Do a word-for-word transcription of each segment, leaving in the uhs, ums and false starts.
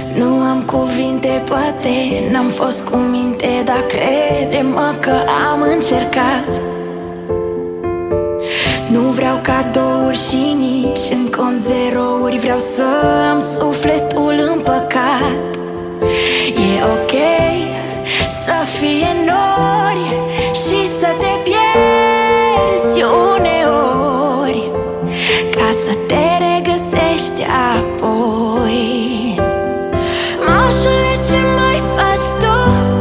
Nu am cuvinte, poate n-am fost cu minte, dar crede-mă că am încercat. Nu vreau cadouri și nici în cont zerouri, vreau să am sufletul împăcat. E ok să fie nori și să te pierzi uneori, ca să te regăsești apoi. Moșule, ce mai faci tu?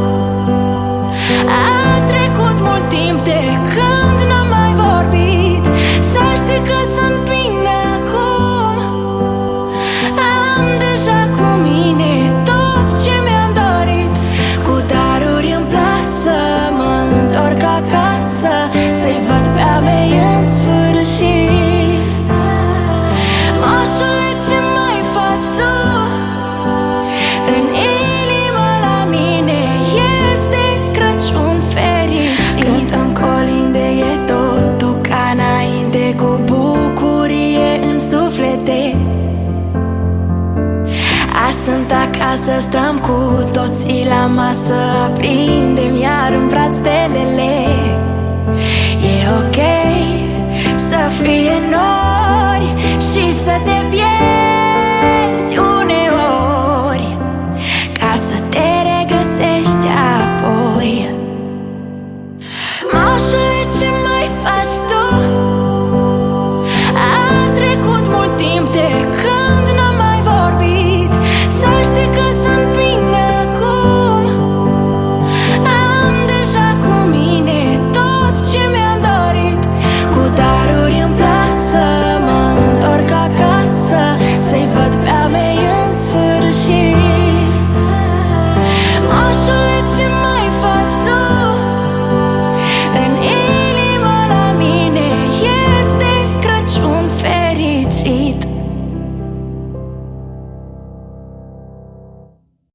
A trecut mult timp de când n-am mai vorbit. Să știi că sunt bine acum. Am deja cu mine tot ce mi-am dorit. Cu daruri în plasă mă întorc acasă, să-i văd pe a mei în sfârșit. Moșule, ce mai faci tu? În inimă la mine este Crăciun fericit. Cântăm colinde, e totul ca înainte, cu bucurie în suflete. Azi sunt acasă, stăm cu toții la masă, aprindem iar în braț stelele. E ok să fie nori și să te pierzi